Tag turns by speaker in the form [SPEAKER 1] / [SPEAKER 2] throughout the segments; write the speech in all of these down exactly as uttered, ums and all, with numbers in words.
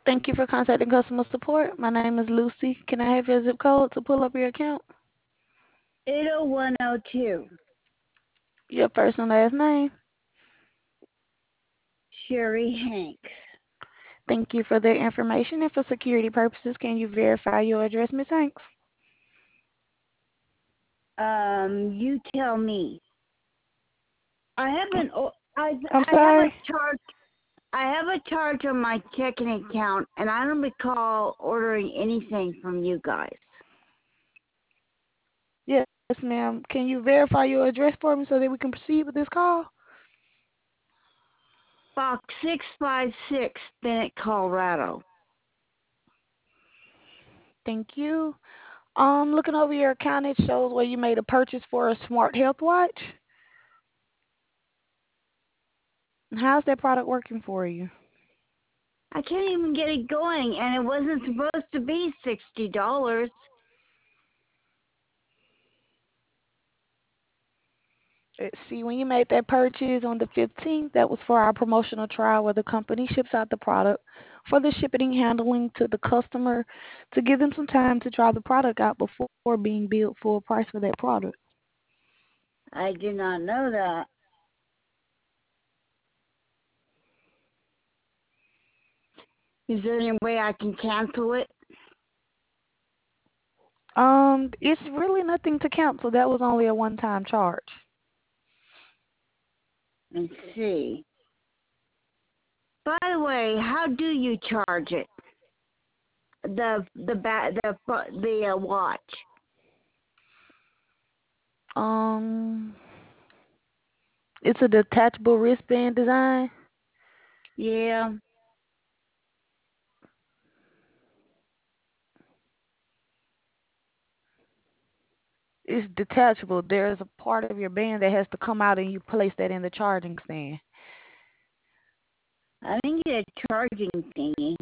[SPEAKER 1] Thank you for contacting customer support. My name is Lucy. Can I have your zip code to pull up your account?
[SPEAKER 2] eight oh one oh two.
[SPEAKER 1] Your first and last name.
[SPEAKER 2] Sherry Hanks.
[SPEAKER 1] Thank you for the information. And for security purposes, can you verify your address, Miss Hanks?
[SPEAKER 2] Um, you tell me. I have an I
[SPEAKER 1] I'm
[SPEAKER 2] I have
[SPEAKER 1] sorry.
[SPEAKER 2] a charge. I have a charge on my checking account, and I don't recall ordering anything from you guys.
[SPEAKER 1] Yes, ma'am. Can you verify your address for me so that we can proceed with this call?
[SPEAKER 2] Box six five six, Bennett, Colorado.
[SPEAKER 1] Thank you. Um, looking over your account, it shows where you made a purchase for a smart health watch. How's that product working for you?
[SPEAKER 2] I can't even get it going, and it wasn't supposed to be sixty dollars.
[SPEAKER 1] Let's see, when you made that purchase on the fifteenth, that was for our promotional trial where the company ships out the product for the shipping and handling to the customer to give them some time to try the product out before being billed full price for that product.
[SPEAKER 2] I did not know that. Is there any way I can cancel it?
[SPEAKER 1] Um, it's really nothing to cancel. That was only a one-time charge.
[SPEAKER 2] Let's see. By the way, how do you charge it? The the ba- the the uh, watch.
[SPEAKER 1] Um, it's a detachable wristband design.
[SPEAKER 2] Yeah.
[SPEAKER 1] It's detachable. There's a part of your band that has to come out and you place that in the charging stand.
[SPEAKER 2] I think it's a charging thingy.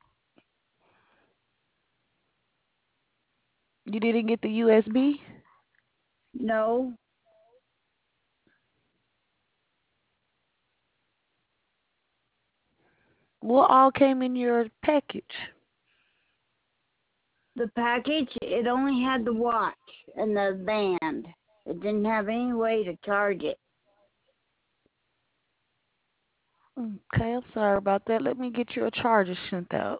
[SPEAKER 1] You didn't get the U S B?
[SPEAKER 2] No.
[SPEAKER 1] What all came in your package?
[SPEAKER 2] The package, it only had the watch and the band. It didn't have any way to charge it.
[SPEAKER 1] Okay, I'm sorry about that. Let me get you a charger sent out.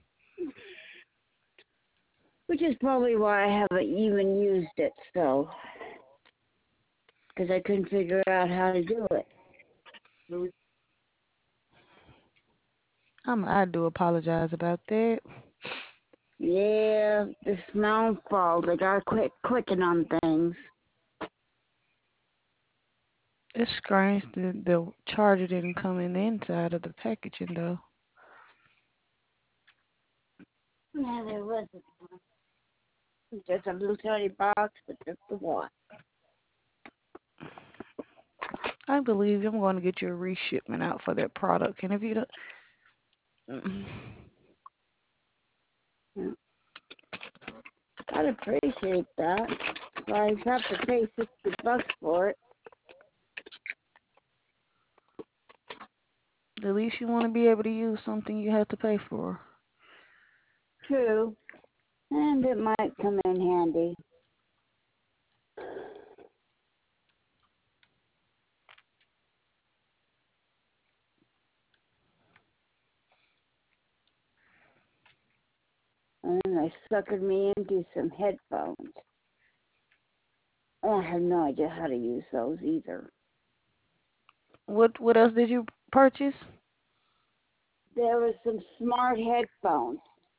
[SPEAKER 2] Which is probably why I haven't even used it, so. Because I couldn't figure out how to do it.
[SPEAKER 1] I'm, I do apologize about that.
[SPEAKER 2] Yeah, it's my own fault. I gotta quit clicking on things.
[SPEAKER 1] It's strange that the charger didn't come in the inside of the packaging, though.
[SPEAKER 2] Yeah, there wasn't. It's just a blue tiny box with just the watch.
[SPEAKER 1] I believe you. I'm going to get you a reshipment out for that product. And if you don't... Mm.
[SPEAKER 2] Yeah. I'd appreciate that. But I have to pay sixty bucks for it.
[SPEAKER 1] At least you want to be able to use something you have to pay for.
[SPEAKER 2] True. And it might come in handy. And then they suckered me into some headphones. I have no idea how to use those either.
[SPEAKER 1] What What else did you purchase?
[SPEAKER 2] There was some smart headphones.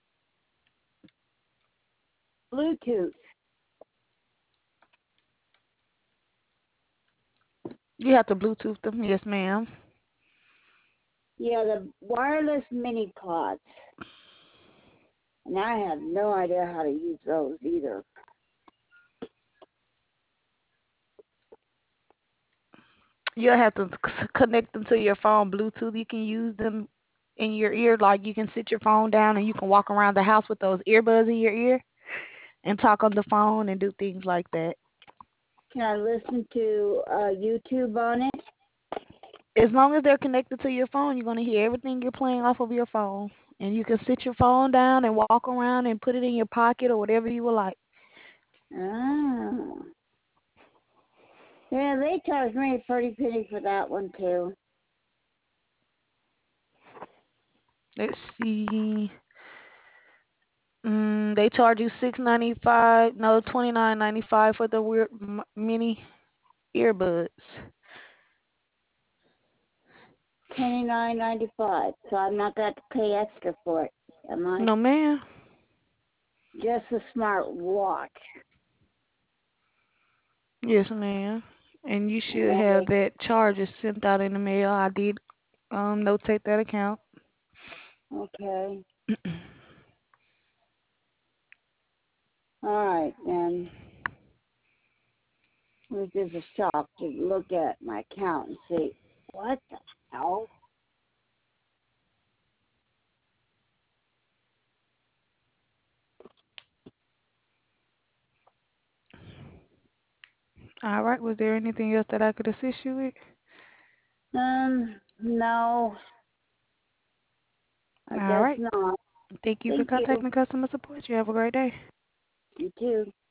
[SPEAKER 2] Bluetooth.
[SPEAKER 1] You have to Bluetooth them. Yes, ma'am.
[SPEAKER 2] Yeah, the wireless mini pods. And I have no idea how to use those either.
[SPEAKER 1] You'll have to c- connect them to your phone Bluetooth. You can use them in your ear, like you can sit your phone down and you can walk around the house with those earbuds in your ear and talk on the phone and do things like that.
[SPEAKER 2] Can I listen to uh, YouTube on it?
[SPEAKER 1] As long as they're connected to your phone, you're going to hear everything you're playing off of your phone. And you can sit your phone down and walk around and put it in your pocket or whatever you would like.
[SPEAKER 2] Oh. Yeah, they charged me a pretty penny for that one too.
[SPEAKER 1] Let's see. Mm, they charge you six ninety five. No, twenty nine ninety five for the weird m- mini earbuds.
[SPEAKER 2] Twenty nine ninety five. So I'm not going to pay extra for it, am I?
[SPEAKER 1] No, ma'am.
[SPEAKER 2] Just a smart watch.
[SPEAKER 1] Yes, ma'am. And you should have
[SPEAKER 2] Okay.
[SPEAKER 1] that charger sent out in the mail. I did um notate that account.
[SPEAKER 2] Okay. All right, then. It was just a shock to look at my account and see what the hell.
[SPEAKER 1] All right. Was there anything else that I could assist you with?
[SPEAKER 2] Um, no, I
[SPEAKER 1] All
[SPEAKER 2] guess
[SPEAKER 1] right.
[SPEAKER 2] not.
[SPEAKER 1] Thank you for
[SPEAKER 2] Thank you.
[SPEAKER 1] contacting customer support. You have a great day.
[SPEAKER 2] You too.